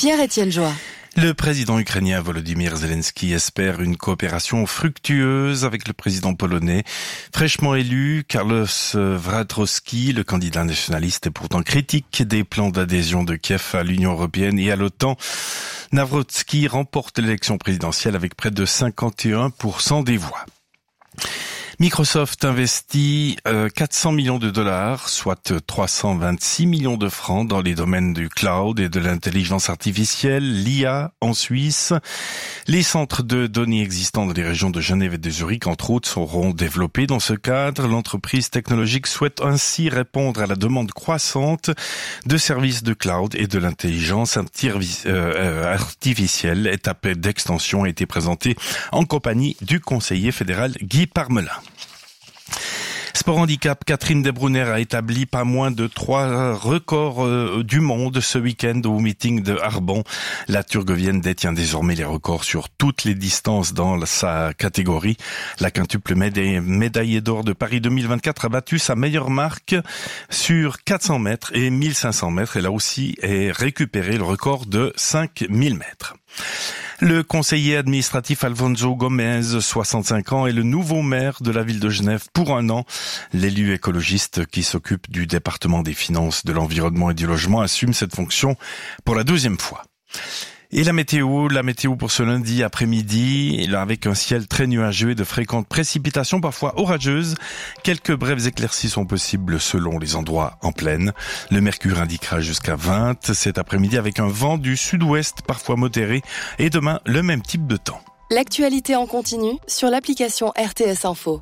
Pierre-Étienne Joie. Le président ukrainien Volodymyr Zelensky espère une coopération fructueuse avec le président polonais. Fraîchement élu, Karol Nawrocki, le candidat nationaliste, est pourtant critique des plans d'adhésion de Kiev à l'Union européenne et à l'OTAN. Nawrocki remporte l'élection présidentielle avec près de 51% des voix. Microsoft investit 400 millions de dollars, soit 326 millions de francs dans les domaines du cloud et de l'intelligence artificielle, l'IA en Suisse. Les centres de données existants dans les régions de Genève et de Zurich, entre autres, seront développés dans ce cadre. L'entreprise technologique souhaite ainsi répondre à la demande croissante de services de cloud et de l'intelligence artificielle. Étape d'extension a été présentée en compagnie du conseiller fédéral Guy Parmelin. Sport handicap, Catherine Debrunner a établi pas moins de 3 records du monde ce week-end au meeting de Arbon. La Turgovienne détient désormais les records sur toutes les distances dans sa catégorie. La quintuple médaillée d'or de Paris 2024 a battu sa meilleure marque sur 400 mètres et 1500 mètres. Elle a aussi récupéré le record de 5000 mètres. Le conseiller administratif Alfonso Gomez, 65 ans, est le nouveau maire de la ville de Genève pour 1 an. L'élu écologiste qui s'occupe du département des finances, de l'environnement et du logement assume cette fonction pour la 12e fois. Et la météo pour ce lundi après-midi, avec un ciel très nuageux et de fréquentes précipitations, parfois orageuses. Quelques brèves éclaircies sont possibles selon les endroits en plaine. Le mercure indiquera jusqu'à 20 cet après-midi avec un vent du sud-ouest parfois modéré et demain le même type de temps. L'actualité en continu sur l'application RTS Info.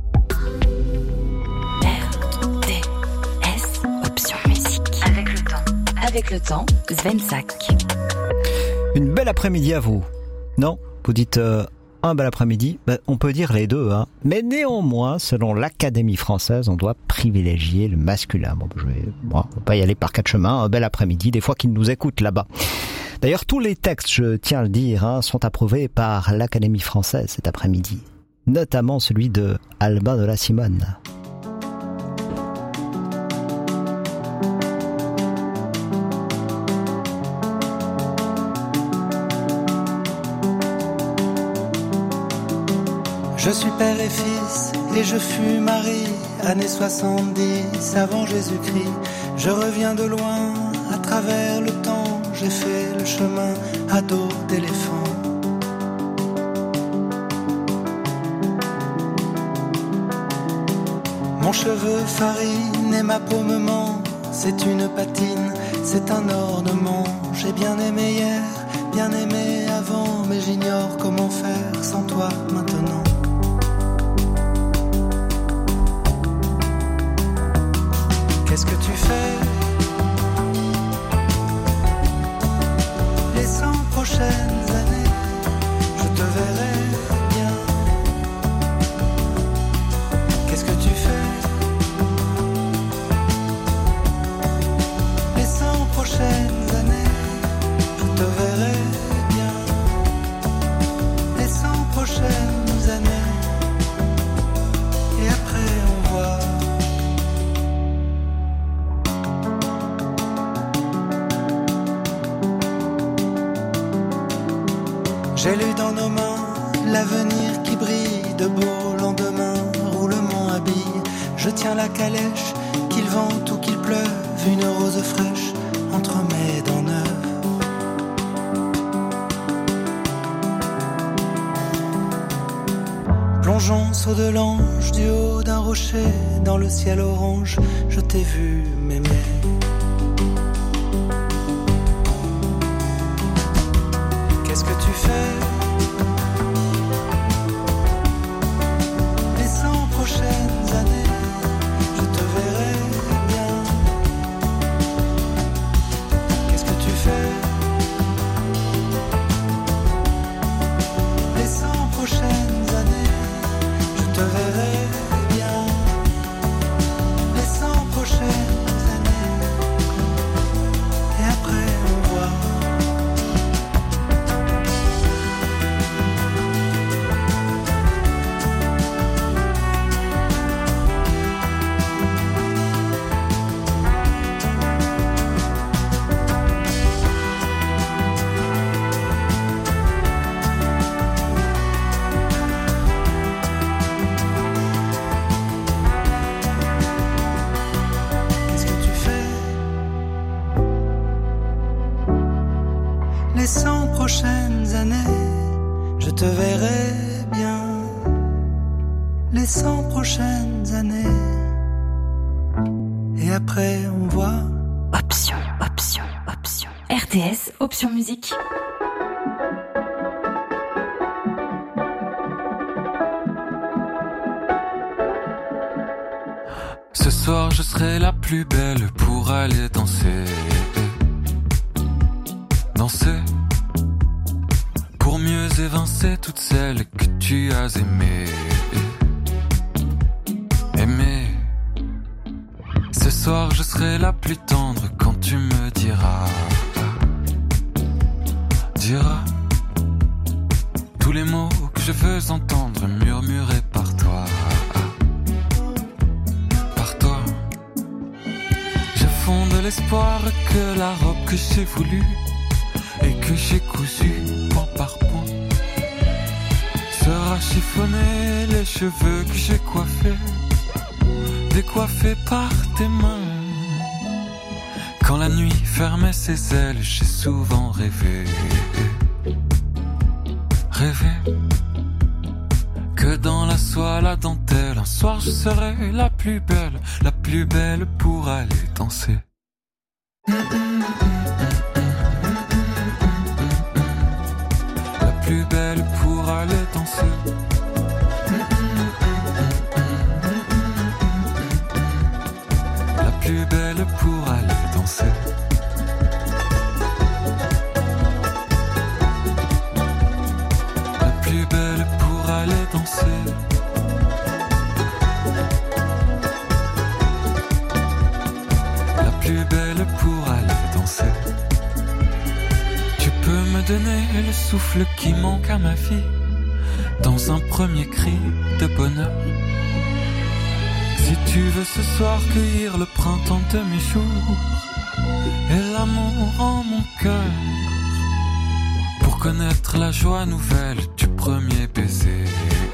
RTS, option musique. Avec le temps, Sven Sack. Une belle après-midi à vous. Non, vous dites un bel après-midi, on peut dire les deux, hein. Mais néanmoins, selon l'Académie française, on doit privilégier le masculin. On va pas y aller par 4 chemins, un bel après-midi, des fois qu'ils nous écoutent là-bas. D'ailleurs, tous les textes, je tiens à le dire, sont approuvés par l'Académie française cet après-midi. Notamment celui de Albin de la Simone. Je suis père et fils et je fus mari, années 70 avant Jésus-Christ. Je reviens de loin, à travers le temps, j'ai fait le chemin à dos d'éléphant. Mon cheveu farine et ma peau me ment, c'est une patine, c'est un ornement. J'ai bien aimé hier, bien aimé avant, mais j'ignore comment faire sans toi maintenant. Qu'est-ce que tu fais les 100 prochaines années? Je te verrai bien. Qu'est-ce que tu fais les 100 prochaines années? Je te verrai bien. Les 100 prochaines années. Et après on voit. J'ai lu dans nos mains l'avenir qui brille, de beaux lendemains, roulement habille. Je tiens la calèche, qu'il vente ou qu'il pleuve, une rose fraîche entre mes dents neuves. Plongeons saut de l'ange du haut d'un rocher, dans le ciel orange, je t'ai vu m'aimer. Qu'est-ce que tu fais les 100 prochaines années? Je te verrai bien. Qu'est-ce que tu fais les 100 prochaines années? Je te verrai bien. Les 100 prochaines années. Et après on voit. les 100 prochaines années, je te verrai bien. Les 100 prochaines années. Et après on voit. Option, option, option. RTS, option musique. Ce soir je serai la plus belle pour aller danser. Danser pour mieux évincer toutes celles que tu as aimées. Aimer. Ce soir je serai la plus tendre quand tu me diras tous les mots que je veux entendre murmurés par toi. Par toi. Je fonde l'espoir que la robe que j'ai voulue et que j'ai cousue point par point sera chiffonnée, les cheveux que j'ai coiffés décoiffés par tes mains. Quand la nuit fermait ses ailes, j'ai souvent rêvé que dans la soie, la dentelle, un soir je serai la plus belle pour aller danser. La plus belle pour aller danser. La plus belle pour aller danser. La plus belle pour aller danser. La plus belle pour aller danser. Tu peux me donner le souffle qui manque à ma vie dans un premier cri de bonheur. Si tu veux ce soir cueillir le printemps de mes jours et l'amour en mon cœur, pour connaître la joie nouvelle du premier baiser,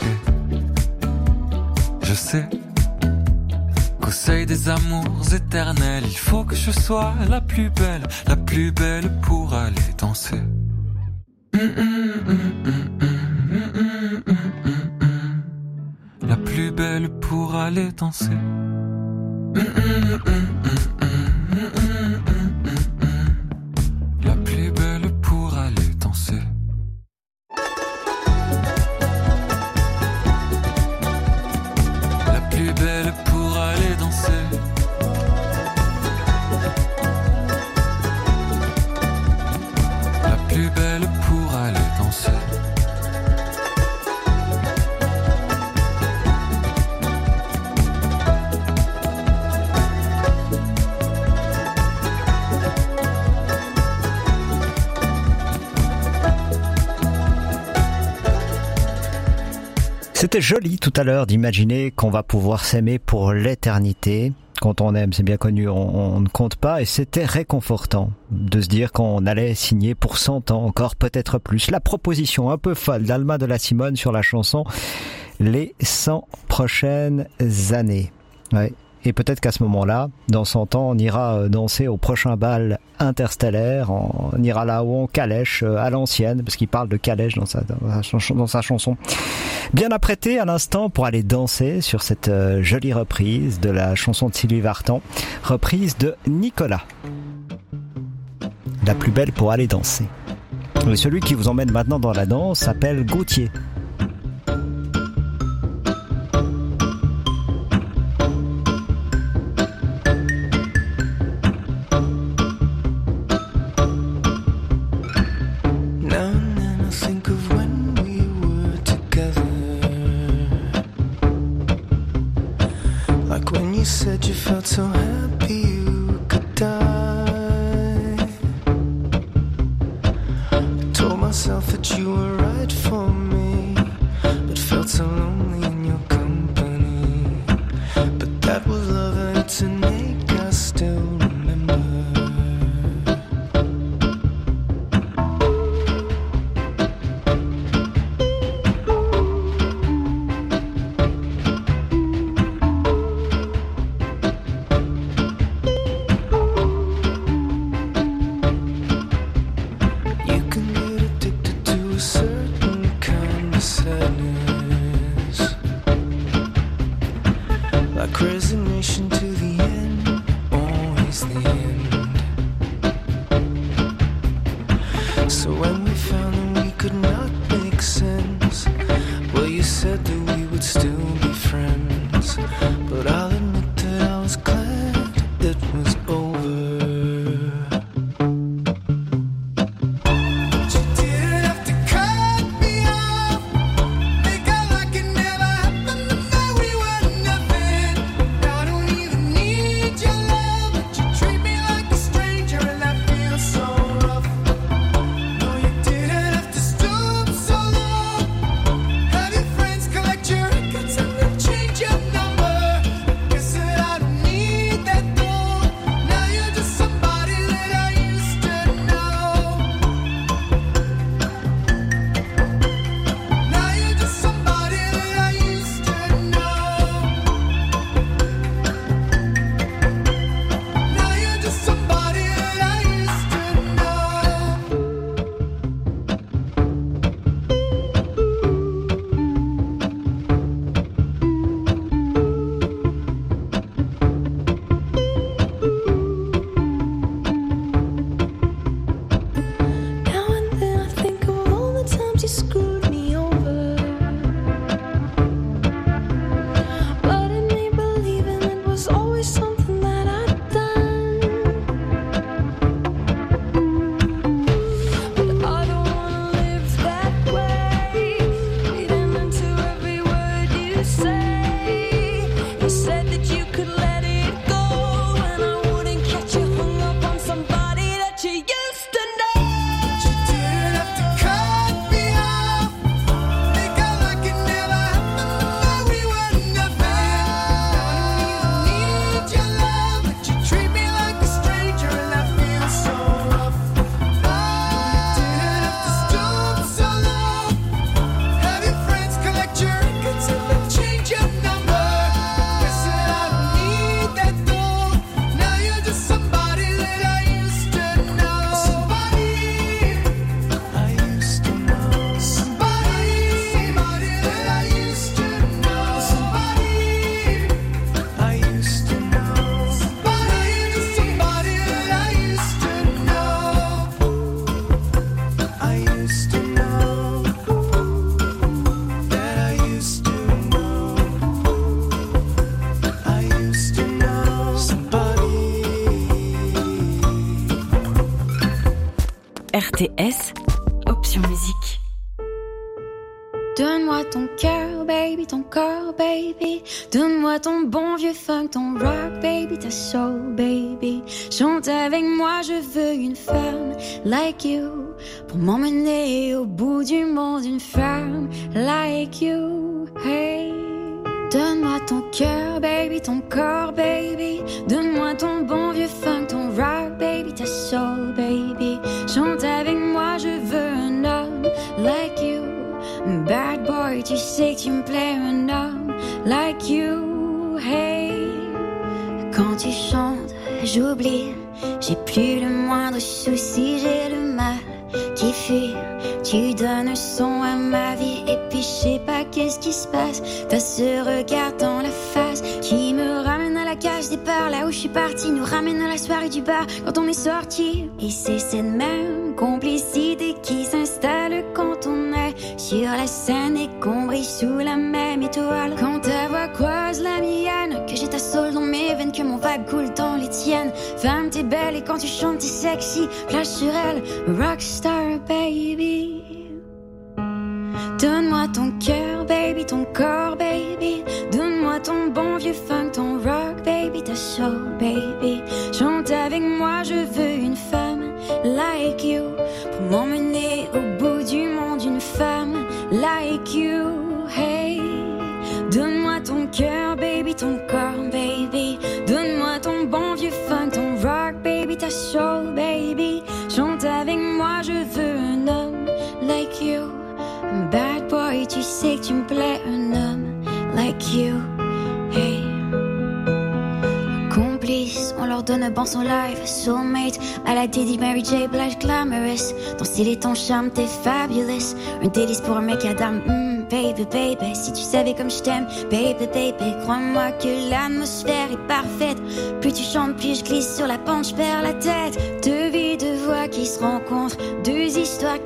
je sais qu'au seuil des amours éternels, il faut que je sois la plus belle pour aller danser. La plus belle pour aller danser. La plus belle pour aller danser. La plus belle pour aller danser. La plus belle pour aller danser. C'était joli tout à l'heure d'imaginer qu'on va pouvoir s'aimer pour l'éternité. Quand on aime, c'est bien connu, on ne compte pas. Et c'était réconfortant de se dire qu'on allait signer pour 100 ans, encore peut-être plus. La proposition un peu folle d'Alma de la Simone sur la chanson « Les 100 prochaines années ». Ouais. Et peut-être qu'à ce moment-là, dans 100 ans, on ira danser au prochain bal interstellaire, on ira là où on calèche à l'ancienne, parce qu'il parle de calèche dans sa chanson. Bien apprêté à l'instant pour aller danser sur cette jolie reprise de la chanson de Sylvie Vartan, reprise de Nicolas. La plus belle pour aller danser. Et celui qui vous emmène maintenant dans la danse s'appelle Gauthier. You said you felt so happy you could die. I told myself that you were right for me, but felt so lonely in your company. But that was love and it's an ache I still remember. You could So when we found that we could not make sense, well, you said that we would still be friends. But I'll admit that I was glad it was over. RTS, option musique. Donne-moi ton cœur, baby, ton corps, baby. Donne-moi ton bon vieux funk, ton rock, baby, ta soul, baby. Chante avec moi, je veux une femme like you pour m'emmener au bout du monde, une femme like you, hey. Donne-moi ton cœur, baby, ton corps, baby. Donne-moi ton bon vieux funk, ton rock, baby, ta soul, baby. Chante avec moi, je veux un homme like you. Bad boy, tu sais que tu me plais, un homme like you, hey. Quand tu chantes, j'oublie, j'ai plus le moindre souci, j'ai le mal qui fuit. Tu donnes un son à ma vie et puis je sais pas qu'est-ce qui se passe. T'as ce regard dans la face qui me ramène à la cage départ, là où je suis partie, nous ramène à la soirée du bar quand on est sorti. Et c'est cette même complicité qui s'installe quand on est sur la scène et qu'on brille sous la même étoile. Quand ta voix croise la mienne, que j'ai ta soul dans mes veines, que mon vague coule dans les tiennes. Femme, t'es belle et quand tu chantes t'es sexy, flash sur elle, rockstar baby. Donne-moi ton cœur, baby, ton corps, baby. Donne-moi ton bon vieux funk, ton rock, baby, ta soul, baby. Chante avec moi, je veux une femme like you pour m'emmener au bout du monde, une femme like you, hey. Donne-moi ton cœur, baby, ton corps, baby. Donne-moi ton bon vieux funk, ton rock, baby, ta soul, baby. Chante avec moi, je veux un homme like you. Bad boy, tu sais que tu me plais, un homme like you, hey. Complice, on leur donne un bon son live, soulmate, à la Diddy, Mary J, Blige, glamorous. Ton style et ton charme, t'es fabulous. Un délice pour un mec à dame, baby, baby. Si tu savais comme je t'aime, baby, baby. Crois-moi que l'atmosphère est parfaite. Plus tu chantes, plus je glisse sur la pente, je perds la tête. Deux vies, deux voix qui se rencontrent, deux histoires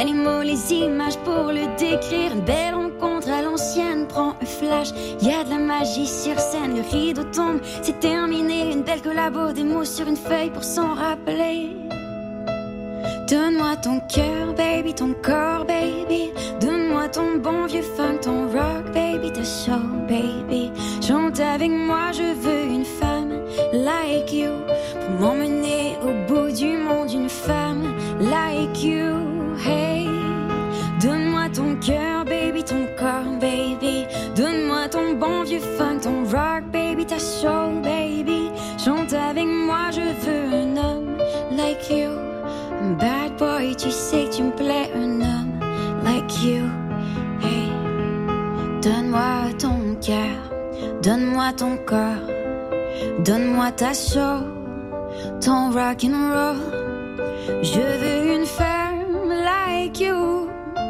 Y'a les mots, les images pour le décrire. Une belle rencontre à l'ancienne prend un flash. Y'a de la magie sur scène, le rideau tombe, c'est terminé. Une belle collabo, des mots sur une feuille pour s'en rappeler. Donne-moi ton cœur, baby, ton corps, baby. Donne-moi ton bon vieux funk, ton rock, baby, ta soul, baby. Chante avec moi, je veux une femme like you pour m'emmener au bout du monde. Une femme like you, hey. Donne-moi ton cœur, baby, ton corps, baby. Donne-moi ton bon vieux funk, ton rock, baby, ta soul, baby. Chante avec moi, je veux un homme like you. Bad boy, tu sais que tu me plais, un homme like you, hey. Donne-moi ton cœur, donne-moi ton corps, donne-moi ta soul, ton rock and roll. Je veux une femme like you,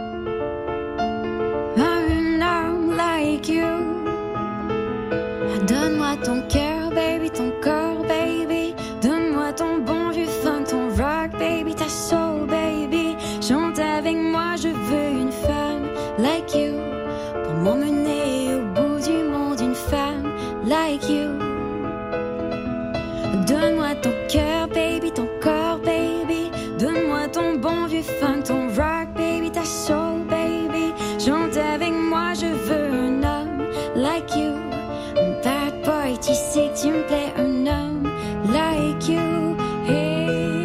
un homme like you. Donne-moi ton cœur, baby, ton corps, baby. Donne-moi ton bon vieux funk, ton rock, baby, ta soul, baby. Chante avec moi, je veux une femme like you pour m'emmener au bout du monde. Une femme like you. Donne-moi ton cœur, baby, ton corps, baby. Donne-moi ton bon vieux funk, ton rock, baby, ta soul, baby. Chante avec moi, je veux un homme like you. Bad boy, tu sais que tu me plais, un homme like you, hey.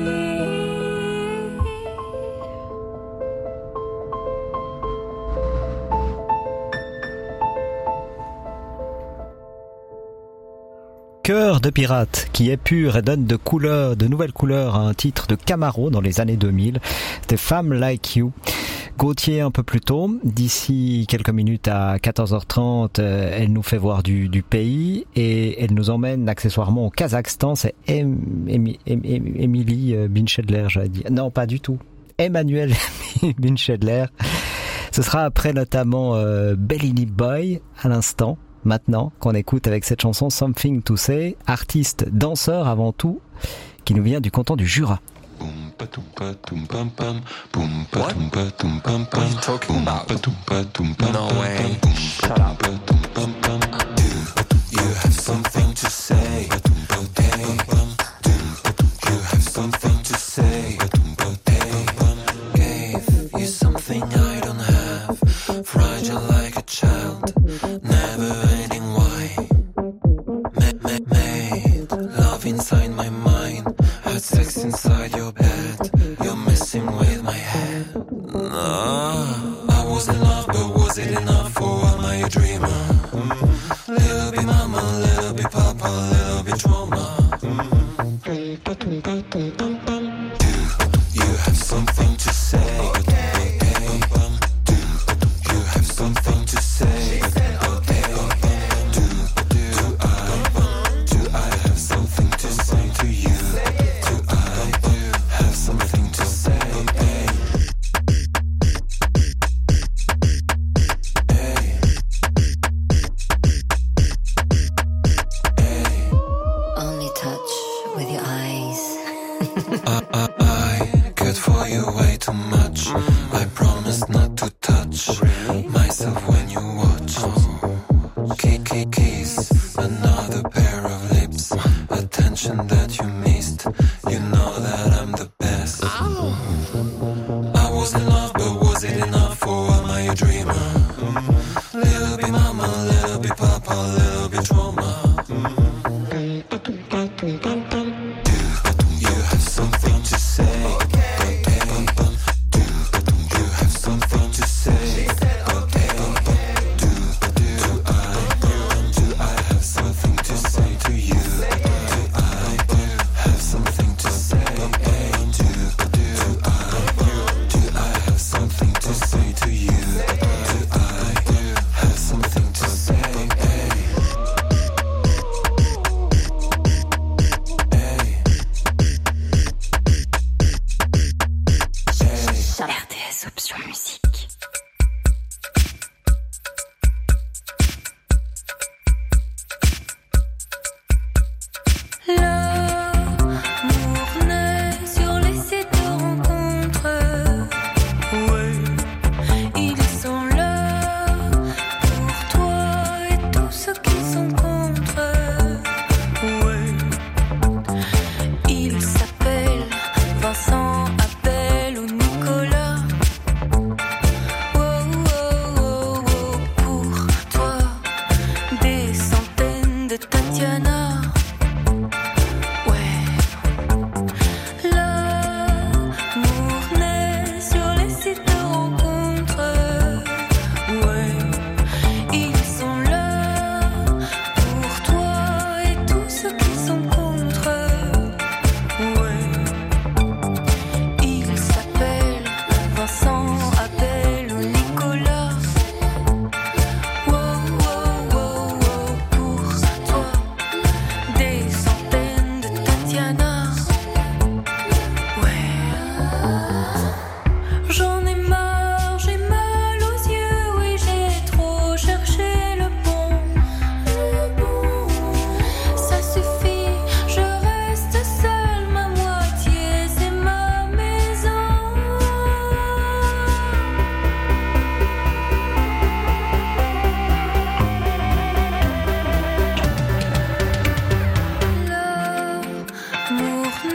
Cœur de pirate qui épure et donne de nouvelles couleurs à un titre de Camaro dans les années 2000. C'était Femme Like You. Gauthier un peu plus tôt, d'ici quelques minutes à 14h30, elle nous fait voir du pays et elle nous emmène accessoirement au Kazakhstan. C'est Émilie Binchedler, j'allais dire. Non, pas du tout. Emmanuel Binchedler. Ce sera après notamment Bellini Boy à l'instant. Maintenant, qu'on écoute avec cette chanson Something to Say, artiste, danseur avant tout, qui nous vient du canton du Jura. What are you talking about? No way. Shut up. You have something to say. You have something to say. Gave you something I don't have. Fragile like a child. Never ending why. Made love inside my mind. Had sex inside your bed. You're messing with my head. No, I was in love, but was it enough, or am I a dreamer? Little bit mama, little bit papa, little bit trauma. Do you have something to say? Do you have something to say? Do I have something to say to you? I cared for you way too much. I promised not to touch myself when you watch. Kiss, another pair of lips. Attention that you missed. You know that I'm the best. I was in love, but was it enough, or am I a dreamer? Little bit mama, little bit papa, little bit trauma. Something to say. Do you have something to say? Do I have something to say to you? Do I have something to say?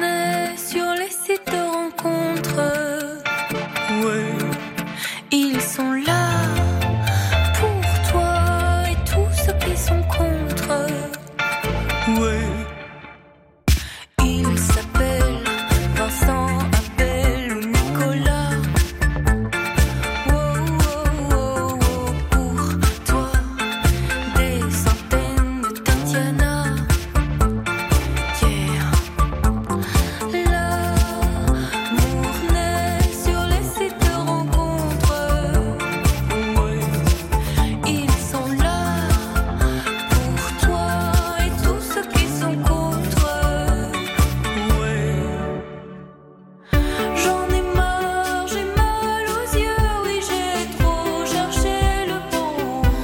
naît sur les sites de rencontres. Ouais, ils sont là pour toi et tous ceux qui sont contre. Ouais. Ils s'appellent Vincent, Abel ou Nicolas. Wow, wow, wow, wow. Pour toi, des centaines de Tatiana. Yeah. L'amour naît sur les sites de rencontres. Ouais. Ils sont là pour toi et tous ceux qui sont contre. Ouais. J'en ai marre, j'ai mal aux yeux, oui j'ai trop cherché le bon.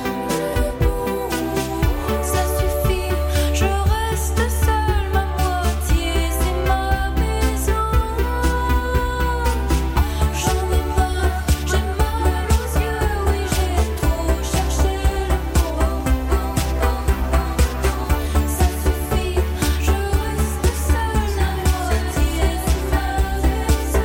Ça suffit, je reste seule, ma moitié c'est ma maison. J'en ai marre, j'ai mal aux yeux, oui j'ai trop cherché le bon. Ça suffit, je reste seule, ma moitié c'est ma maison.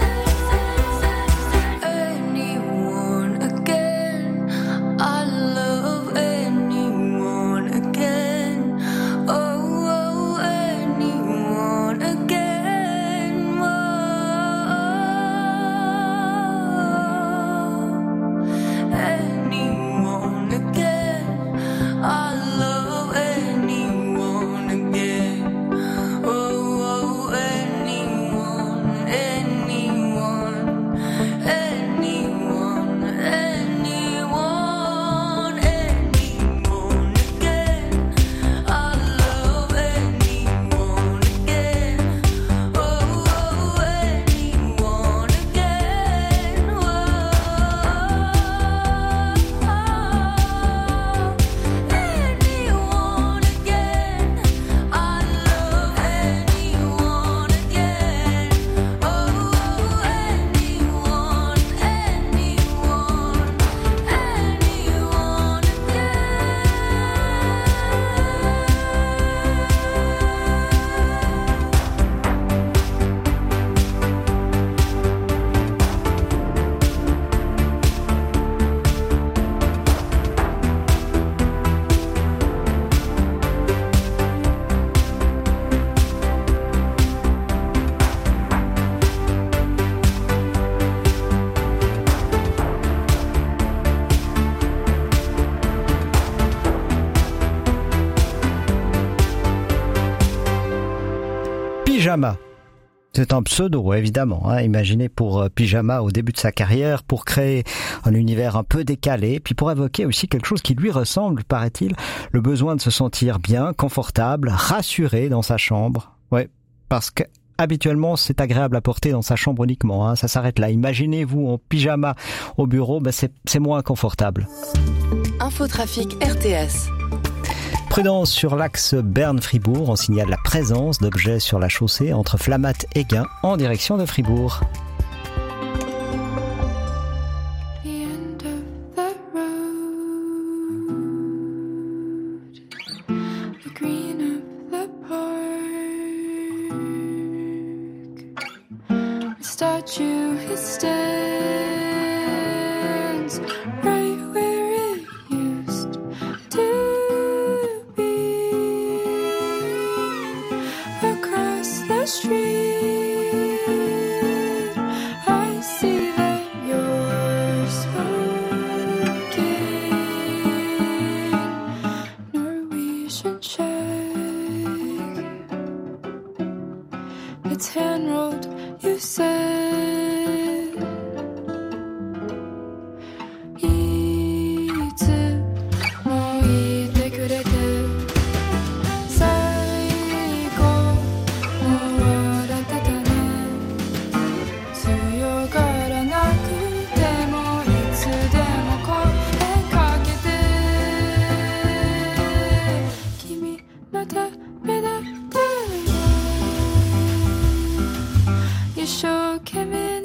Anyone again, I love anyone again. Oh, anyone again. Anyone again. I love anyone again. Oh, anyone, anyone, anyone, anyone, anyone again. I love anyone again. Oh, anyone again. Anyone again. I love anyone again. Oh, anyone, anyone, anyone Pyjama. C'est un pseudo, évidemment, imaginé pour Pyjama au début de sa carrière, pour créer un univers un peu décalé, puis pour évoquer aussi quelque chose qui lui ressemble, paraît-il, le besoin de se sentir bien, confortable, rassuré dans sa chambre. Ouais, parce que habituellement, c'est agréable à porter dans sa chambre uniquement, ça s'arrête là. Imaginez-vous en pyjama au bureau, c'est moins confortable. Infotrafic RTS. Prudence sur l'axe Berne-Fribourg. On signale la présence d'objets sur la chaussée entre Flamatt et Gain en direction de Fribourg. Statue, it stands right where it used to be. Across the street, I see that you're smoking Norwegian check. It's hand rolled, you said. You shook him in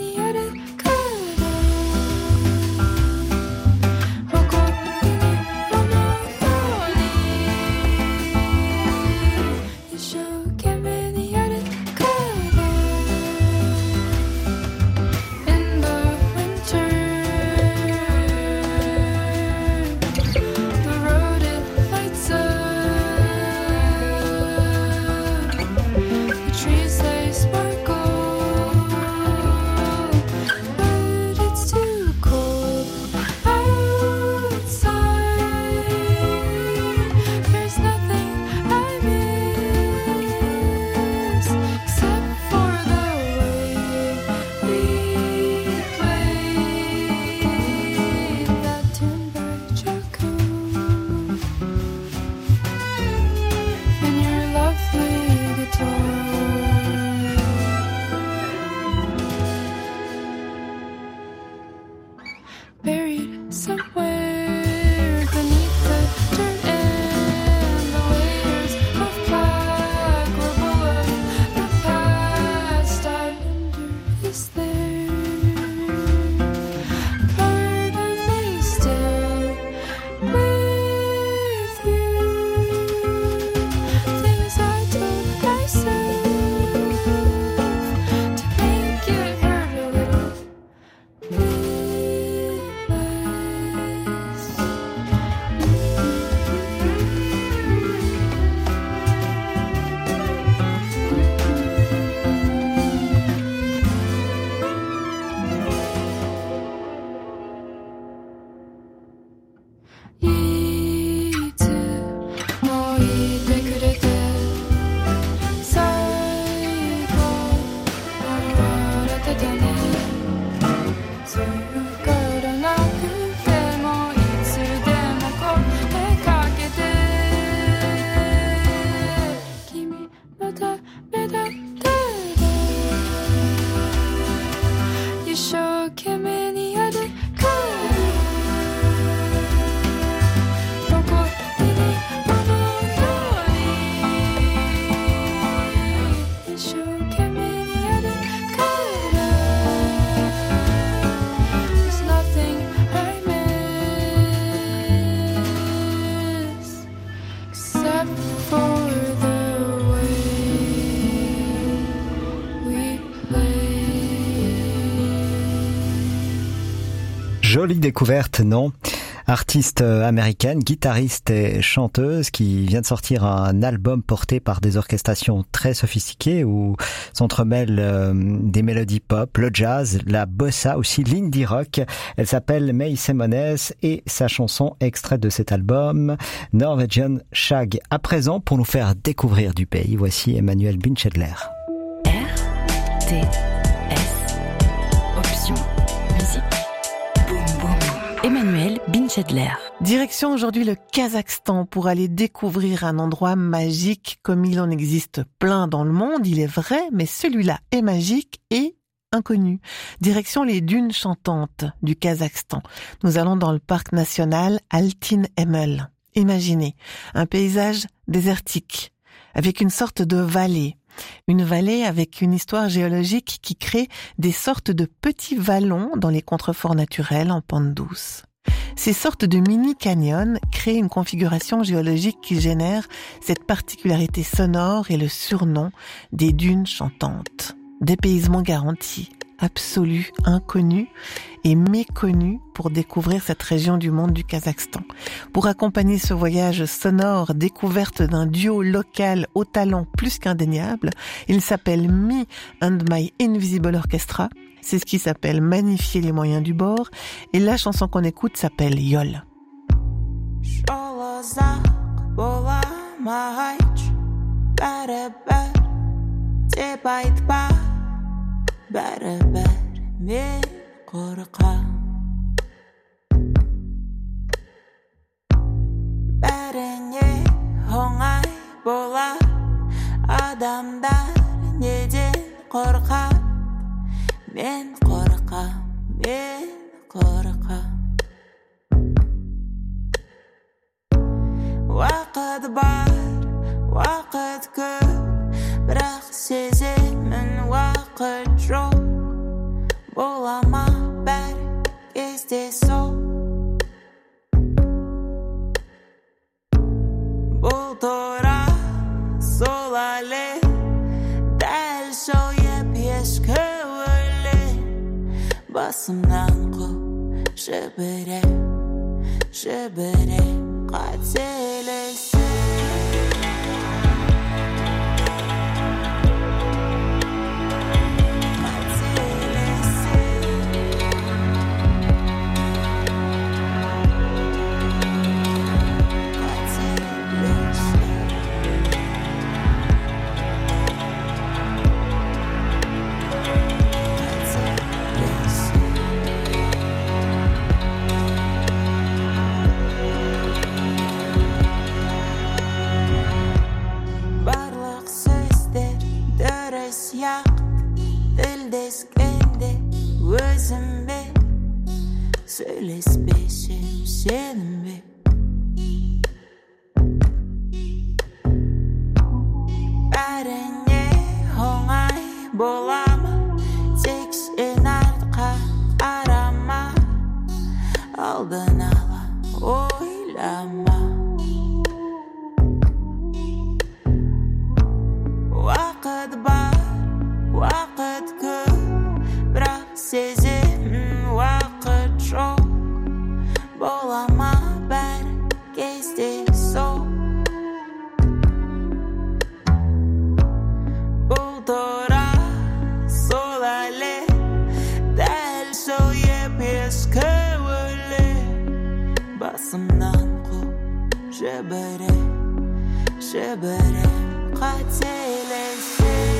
trees they sparkle, but it's too cold outside. There's nothing I miss except for the way we played that tune by Jaco and your lovely guitar. Buried somewhere beneath the dirt and the layers of plaque rubble of the past, I wonder, is there part of me still with you? Things I told myself to make it hurt a little bit less.いつもいてくれて最後笑ってたね。強がらなくてもいつでも声かけて、君のためだったら一生懸命にやるからどこにものように一生懸命にやるから There's nothing I miss except for the way we play. Jolie découverte, non? Artiste américaine, guitariste et chanteuse qui vient de sortir un album porté par des orchestrations très sophistiquées où s'entremêlent des mélodies pop, le jazz, la bossa, aussi l'indie rock. Elle s'appelle May Simones et sa chanson extraite de cet album, Norwegian Shag. À présent, pour nous faire découvrir du pays, voici Emmanuel Binchedler. RTS. Option musique. Boum boum. Emmanuel Binchedler. Direction aujourd'hui le Kazakhstan pour aller découvrir un endroit magique comme il en existe plein dans le monde, il est vrai, mais celui-là est magique et inconnu. Direction les dunes chantantes du Kazakhstan. Nous allons dans le parc national Altin Emel. Imaginez un paysage désertique avec une sorte de vallée. Une vallée avec une histoire géologique qui crée des sortes de petits vallons dans les contreforts naturels en pente douce. Ces sortes de mini-canyons créent une configuration géologique qui génère cette particularité sonore et le surnom des dunes chantantes. Dépaysement garanti, absolu, inconnu et méconnu pour découvrir cette région du monde du Kazakhstan. Pour accompagner ce voyage sonore, découverte d'un duo local au talent plus qu'indéniable, il s'appelle Me and My Invisible Orchestra. C'est ce qui s'appelle magnifier les moyens du bord. Et la chanson qu'on écoute s'appelle Yol. Men qo'rqam. Vaqt bor, vaqt ko'p, biroq sezaman vaqt yo'q. Bo'lama bir kezde so'q. Bu to'ra solali, dal sho'yib yashko'li. Bosimdan qo'y shibire qatelesi. Тілдескенде өзіме сөйлеспесем сенімбе бәріне оңай бола ма тек сен артқа қарама алдын ала ойлама уақыт бар уақыт көп бірақ сеземін уақыт жоқ бола ма бәрі кезде сол бұл тура сол әлі дәл сол ескі өлең басымнан қуып жіберем қателесем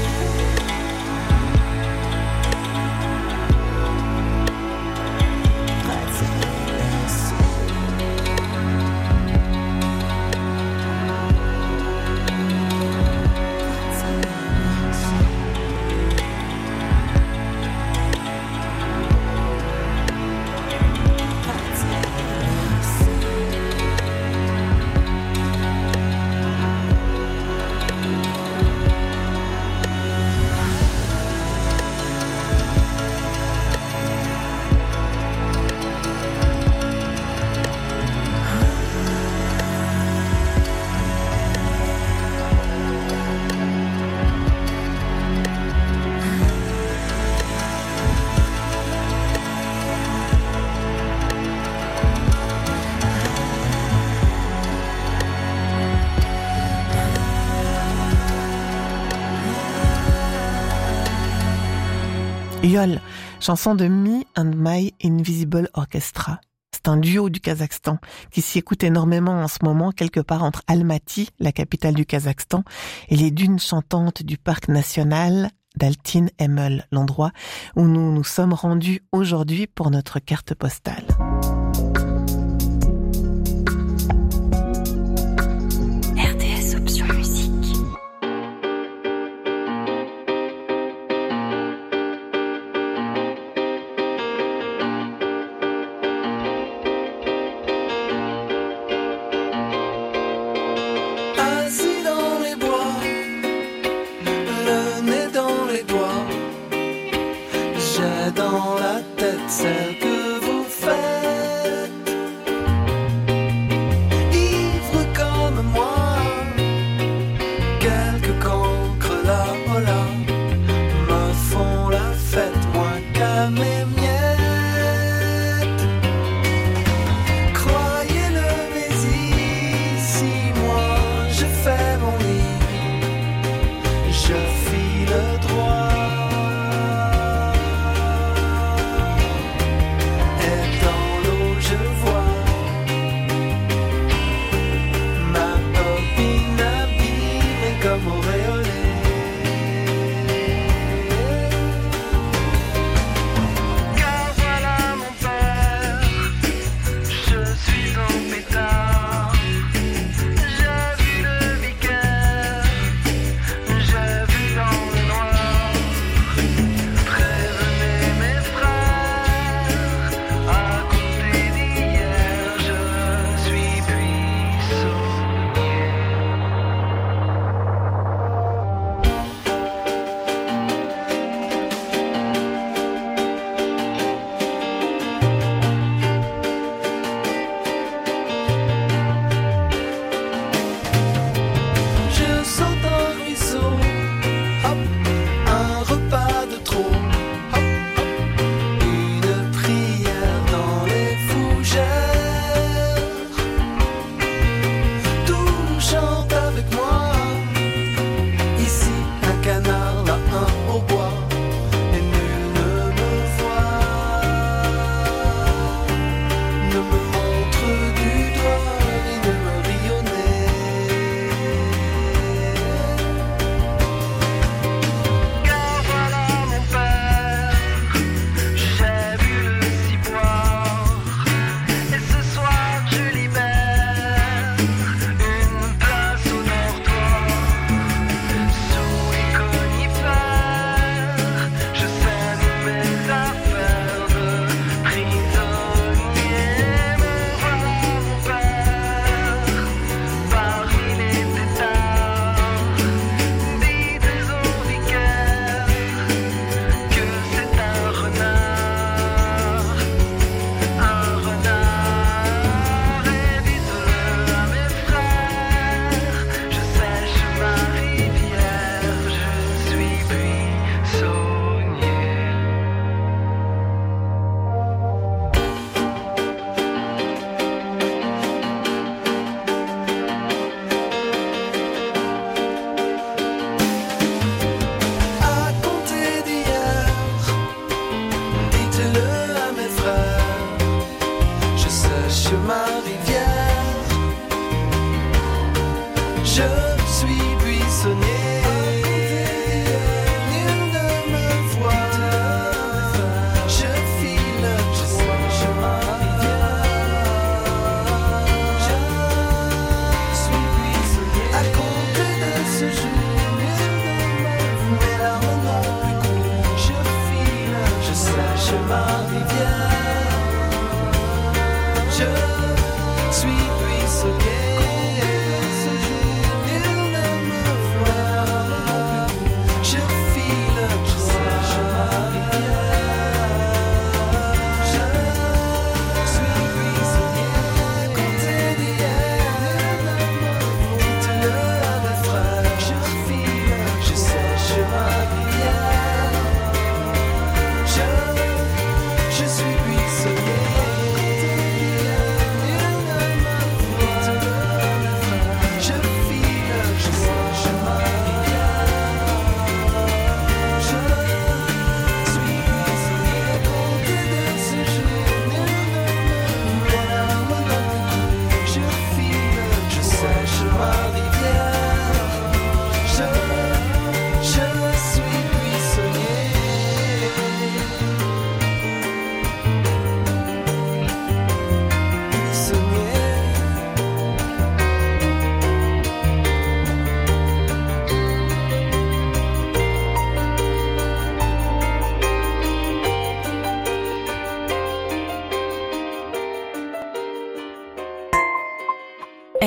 Yol, chanson de Me and My Invisible Orchestra. C'est un duo du Kazakhstan qui s'y écoute énormément en ce moment, quelque part entre Almaty, la capitale du Kazakhstan, et les dunes chantantes du parc national d'Altyn-Emel, l'endroit où nous nous sommes rendus aujourd'hui pour notre carte postale. RTS Option Musique. Assis dans les bois, le nez dans les doigts, j'ai dans la tête celle que vous faites. Ivre comme moi, quelques cancres là, oh là, me font la fête moins qu'à mes miettes. Croyez-le, mais ici, moi, je fais mon lit, je file droit.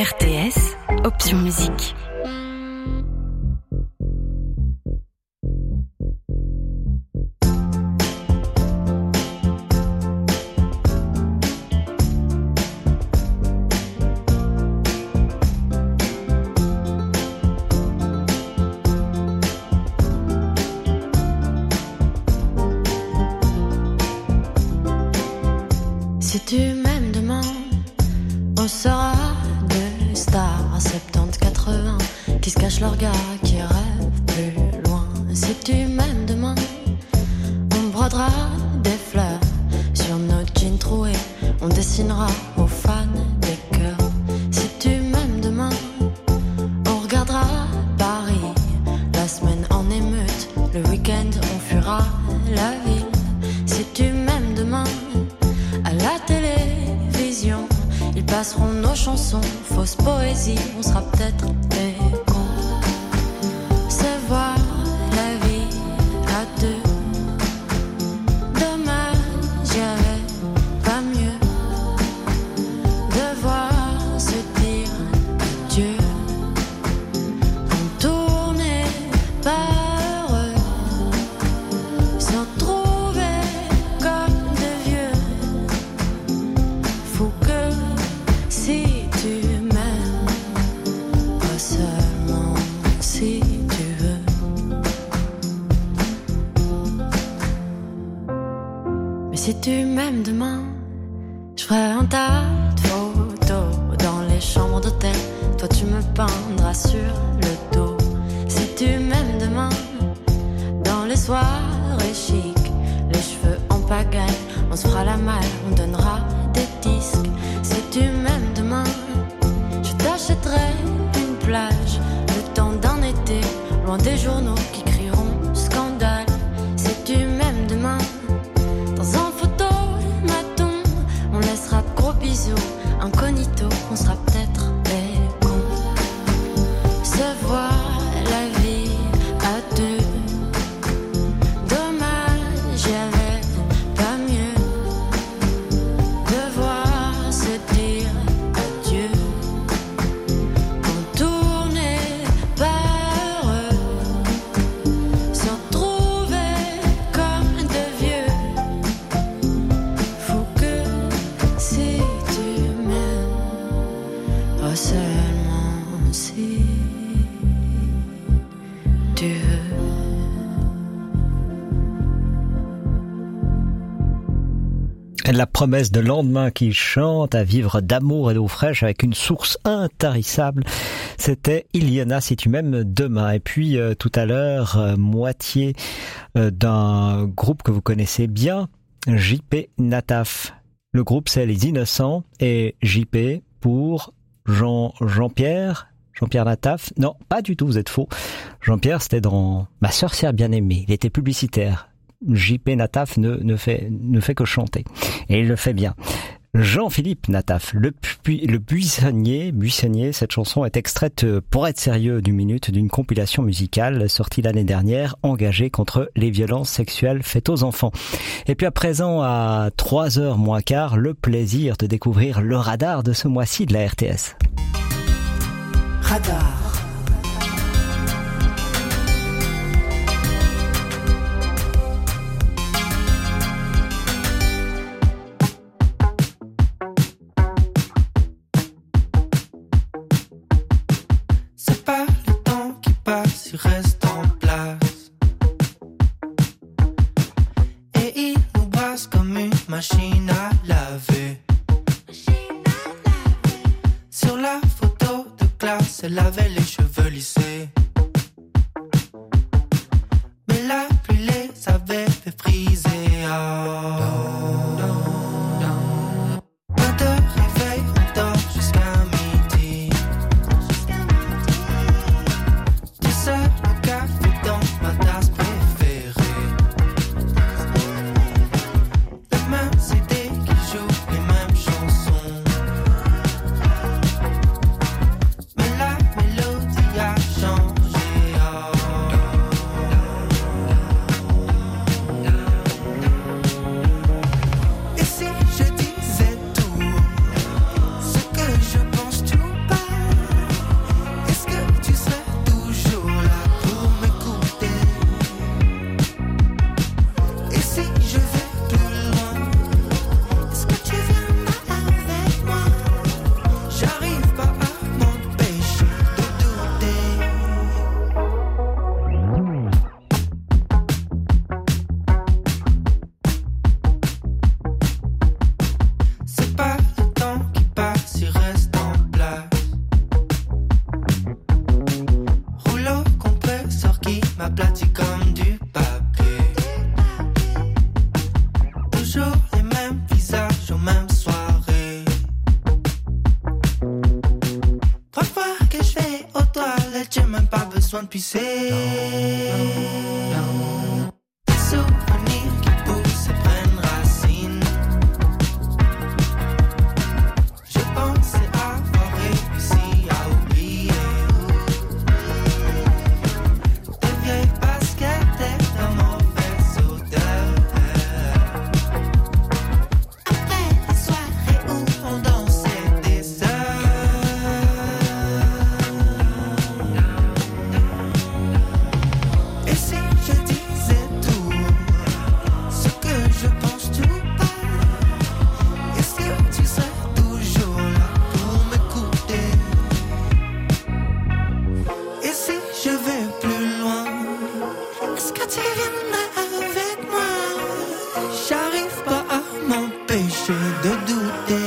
RTS, option musique. Si tu m'aimes demain, on sera deux stars à 70-80 qui se cachent leur gars, qui rêvent plus loin. Si tu m'aimes demain, on brodera des fleurs sur nos jeans troués, on dessinera aux fans des cœurs. Si tu m'aimes demain, on regardera Paris, la semaine en émeute, le week-end on fuira la ville. Si tu m'aimes demain, à la télévision, ils passeront nos chansons, fausse poésie, on sera peut-être des cons. Se voir la vie à deux, dommage, j'avais pas mieux. Devoir se dire adieu, on tournait pas heureux, se retrouver comme de vieux. Faut que si tu m'aimes, pas seulement si tu veux. Mais si tu m'aimes demain, je ferai un tas de photos dans les chambres d'hôtel. Toi tu me peindras sur le dos. Si tu m'aimes demain, dans les soirées chic, les cheveux en pagaille, on se fera la malle, on donnera des disques. Si tu m'aimes demain, je t'achèterai une plage, le temps d'un été, loin des journaux qui crieront scandale. Si tu m'aimes demain, dans un photomaton, on laissera de gros bisous, incognito, on sera peut-être des cons. Se voir la vie à deux, dommage, j'avais pas mieux. Devoir se dire adieu, on tournait pas heureux, se retrouver comme de vieux. Faut que si tu m'aimes, pas seulement si tu veux. La promesse de lendemain qui chante à vivre d'amour et d'eau fraîche avec une source intarissable. C'était Iliana, si tu m'aimes demain. Et puis tout à l'heure, moitié d'un groupe que vous connaissez bien, JP Nataf. Le groupe c'est Les Innocents et JP pour Jean-Pierre Nataf. Non, pas du tout, vous êtes faux. Jean-Pierre, c'était dans Ma sorcière bien-aimée. Il était publicitaire. JP Nataf ne fait que chanter. Et il le fait bien. Jean-Philippe Nataf, le buissonnier, cette chanson est extraite, pour être sérieux, d'une minute d'une compilation musicale sortie l'année dernière, engagée contre les violences sexuelles faites aux enfants. Et puis à présent, à 3h moins quart, le plaisir de découvrir le radar de ce mois-ci de la RTS. Radar. C'est pas le temps qui passe, il reste en place. Et il nous brasse comme une machine à laver. Sur la photo de classe, elle avait les cheveux lissés. Mais la pluie les avait fait friser. Pas de réveil, on dort jusqu'à midi. Tu sers le café dans ma tasse préférée. Le même CD qui joue les mêmes chansons. Mais la mélodie a laisser des souvenirs qui poussent et prennent racine. Je pensais avoir réussi à oublier des vieilles baskets et de mauvaises odeurs. Après la soirée où on dansait des heures. Et si je disais tout ce que je pense tout bas, est-ce que tu serais toujours là pour m'écouter? Et si je vais plus loin, est-ce que tu viendras avec moi? J'arrive pas à m'empêcher de douter.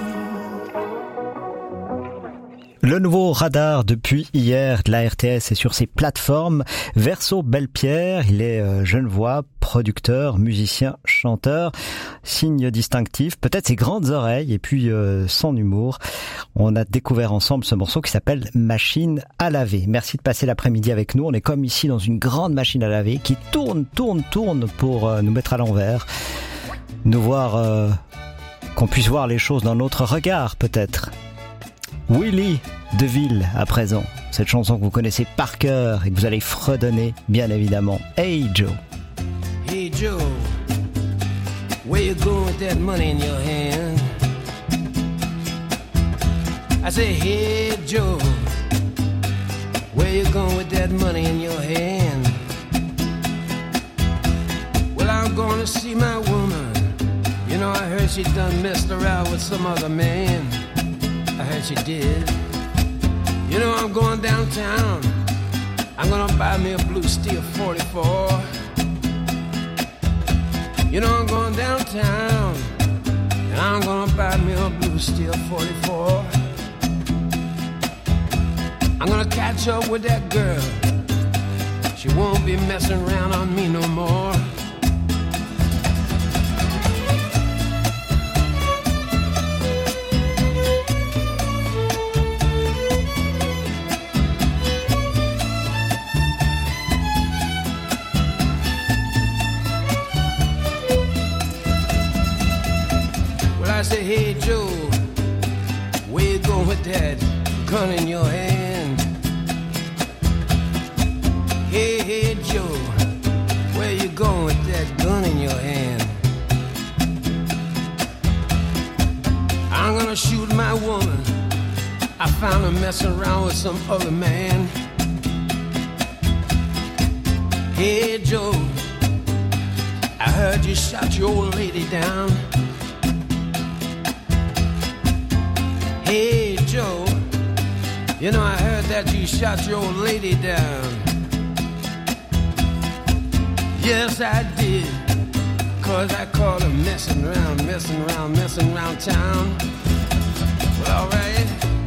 Le nouveau radar depuis hier de la RTS est sur ses plateformes. Verso Bellepierre, il est genevois, producteur, musicien, chanteur. Signe distinctif, peut-être ses grandes oreilles et puis son humour. On a découvert ensemble ce morceau qui s'appelle Machine à laver. Merci de passer l'après-midi avec nous. On est comme ici dans une grande machine à laver qui tourne pour nous mettre à l'envers. Nous voir, qu'on puisse voir les choses dans notre regard peut-être. Willy DeVille à présent, cette chanson que vous connaissez par cœur et que vous allez fredonner bien évidemment. Hey Joe. Hey Joe, where you going with that money in your hand? I say, hey Joe, where you going with that money in your hand? Well, I'm going to see my woman. You know, I heard she done messed around with some other man. I heard she did. You know, I'm going downtown. I'm gonna buy me a blue steel 44. You know, I'm going downtown, and I'm gonna buy me a blue steel 44. I'm gonna catch up with that girl. She won't be messing around on me no more. I say, hey Joe, where you going with that gun in your hand? Hey Joe, where you going with that gun in your hand? I'm gonna shoot my woman. I found her messing around with some other man. Hey Joe, I heard you shot your old lady down. Hey Joe, you know I heard that you shot your old lady down. Yes I did, 'cause I caught her messing around town. Well alright.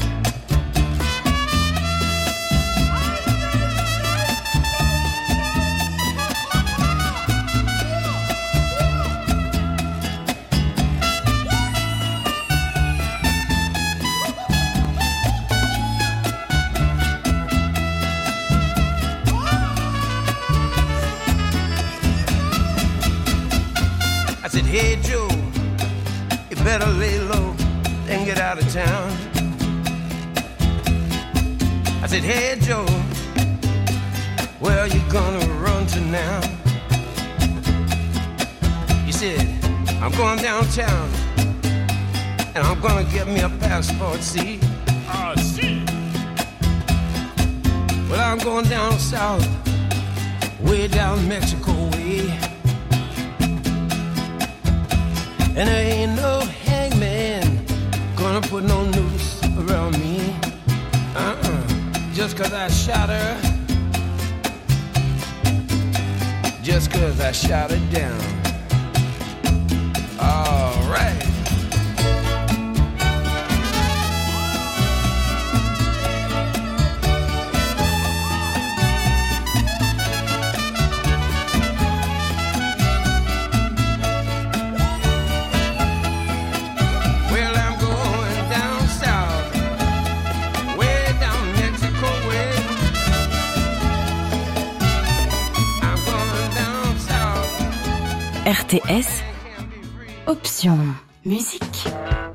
I said, hey Joe, you better lay low and get out of town. I said, hey Joe, where are you gonna run to now? He said, I'm going downtown and I'm gonna get me a passport, see? Oh, see. Well, I'm going down south, way down Mexico way. And there ain't no hangman gonna put no noose around me. Just 'cause I shot her. Just 'cause I shot her down. All right. RTS, option musique.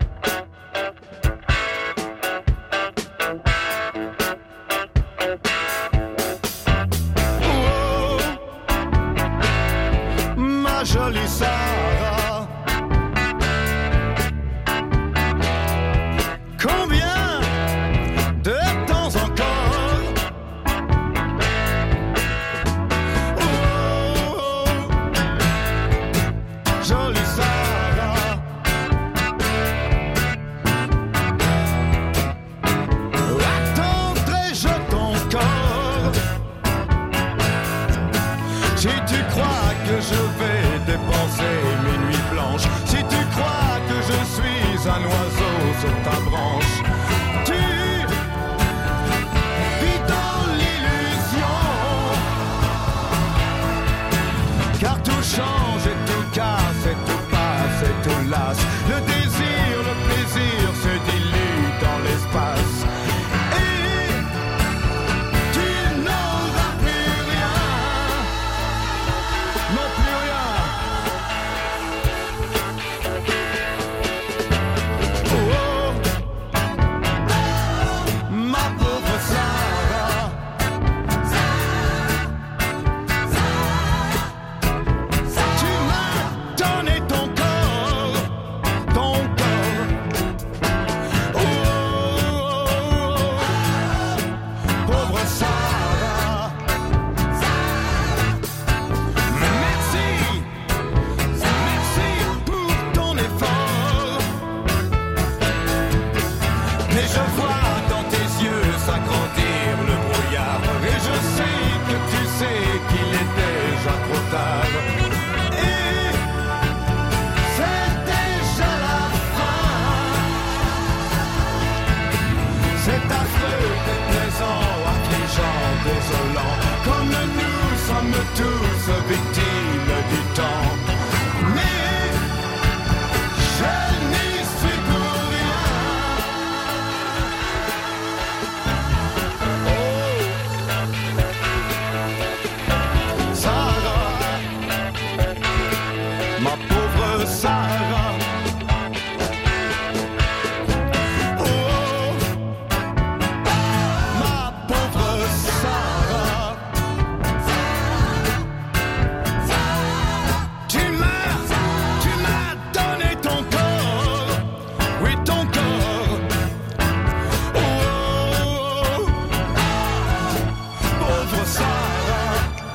Ma jolie Sarah, combien de temps encore? Oh, jolie Sarah, attendrai-je ton corps? Si tu crois que je vais dépenser mes nuits blanches, si tu crois que je suis un oiseau sur ta branche, tu vis dans l'illusion, car tout change et tout casse et tout passe et tout lasse. Le désir, le plaisir se dilue dans l'espace. Et tu n'auras plus rien. Non, plus rien. Oh, ma pauvre Sarah, tu m'as donné ton corps, ton corps. Oh, pauvre Sarah. Merci, merci pour ton effort. Mais je vois dans tes yeux s'agrandir le brouillard, et je sais que tu sais qu'il est déjà trop tard. Et c'est déjà la fin. C'est affreux, déplaisant, affligeant, désolant, comme nous sommes tous victimes du temps. Mais je n'y suis pour rien. Oh, Sarah, ma pauvre Sarah. Oh, ma pauvre Sarah. Tu m'as donné ton corps, oui ton corps. Oh, pauvre Sarah.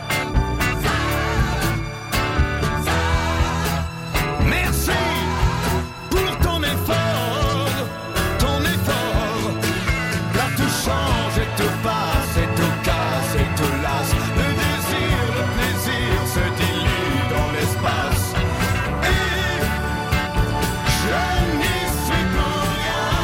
Merci pour ton effort, car tout change et tout passe et tout casse et tout lasse. Le désir, le plaisir se dilue dans l'espace. Et je n'y suis pour rien.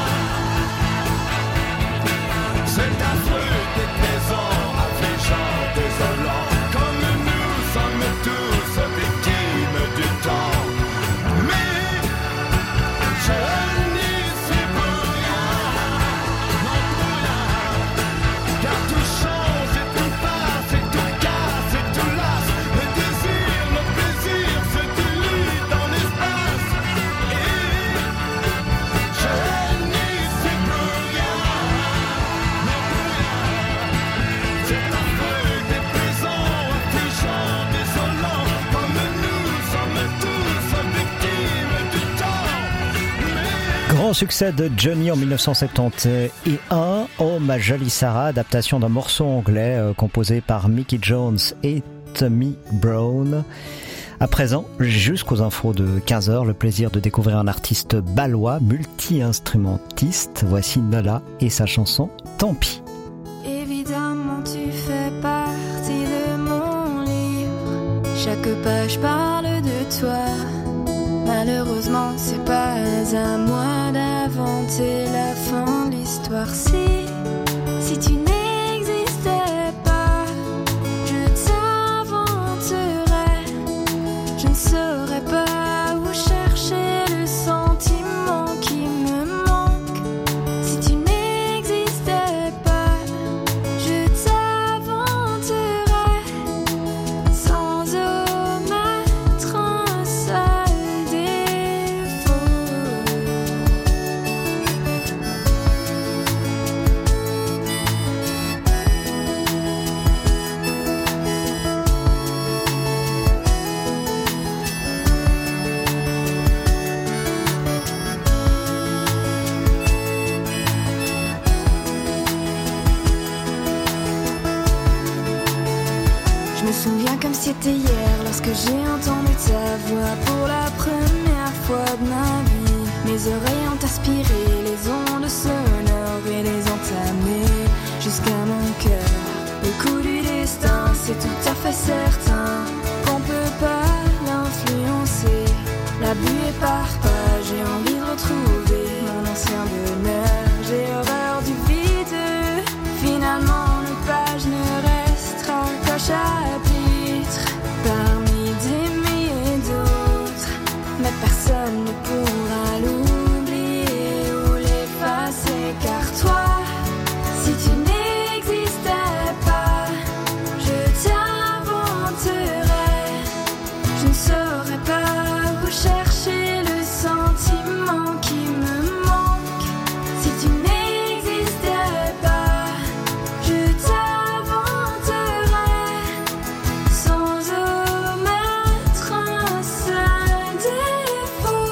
C'est affreux, déplaisant, affligeant, désolant, comme nous sommes tous victimes du temps. Mais je n'y suis pour rien, non pour rien, car tout change et tout passe et tout casse et tout lasse. Le désir, le plaisir se dilue dans l'espace. Et je n'y suis pour rien, non pour rien. C'est affreux, déplaisant, affligeant, désolant, comme nous sommes tous victimes du temps. Grand succès de Johnny en 1971, Oh ma jolie Sarah, adaptation d'un morceau anglais composé par Mickey Jones et Tommy Brown. À présent, jusqu'aux infos de 15h, le plaisir de découvrir un artiste bâlois, multi-instrumentiste. Voici Nola et sa chanson Tant pis. Évidemment, tu fais partie de mon livre. Chaque page parle de toi. Malheureusement, c'est pas à moi d'inventer la fin de l'histoire. Si tu n'existais pas, je t'inventerais. Je ne saurais pas où chercher le sentiment qui me manque. Si tu n'existais pas, je t'inventerais sans omettre un si c'était hier lorsque j'ai entendu ta voix pour la première fois de ma vie. Mes oreilles ont aspiré les ondes sonores et les entamé jusqu'à mon cœur. Le coup du destin, c'est tout à fait certain qu'on peut pas l'influencer. La buée part pas, j'ai envie de retrouver mon ancien bonheur. J'ai horreur du vide, finalement nos pages ne restera qu'un chapitre parmi des milliers d'autres. Mais personne ne pourra l'oublier ou l'effacer, car toi, si tu n'existais pas, je t'inventerais. Je ne saurais pas où chercher le sentiment qui me manque. Si tu n'existais pas, je t'inventerais sans omettre un seul défaut.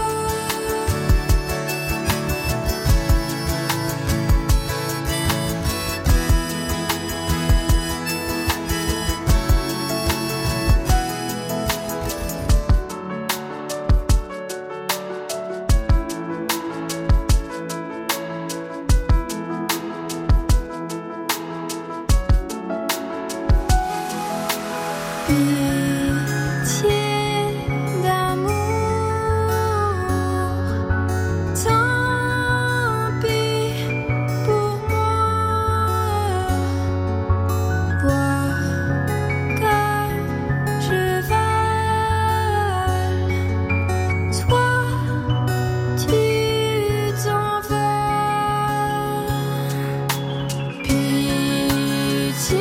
Pitié d'amour, tant pis pour moi. Vois comme je vole, toi tu t'envoles. Pitié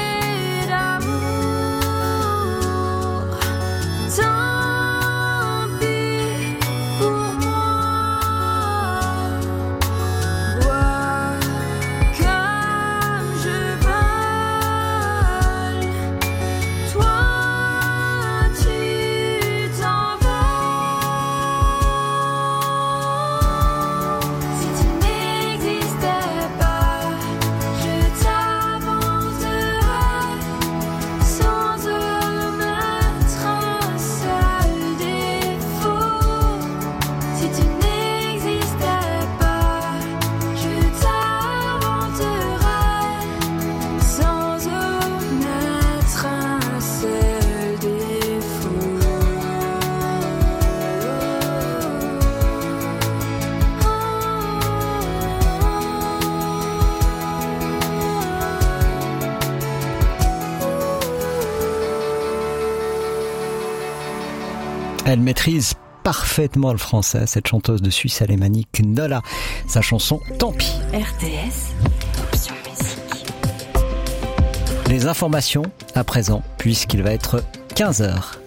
d'amour, tant pis pour moi. Vois comme je vole, toi tu t'envoles. Si tu n'existais pas, je t'inventerais sans omettre un seul défaut. Si tu n'existais pas, je t'inventerais sans omettre un seul défaut. Elle maîtrise parfaitement le français, cette chanteuse de Suisse alémanique Nola. Sa chanson Tant pis. RTS, option musique. Les informations à présent, puisqu'il va être 15h.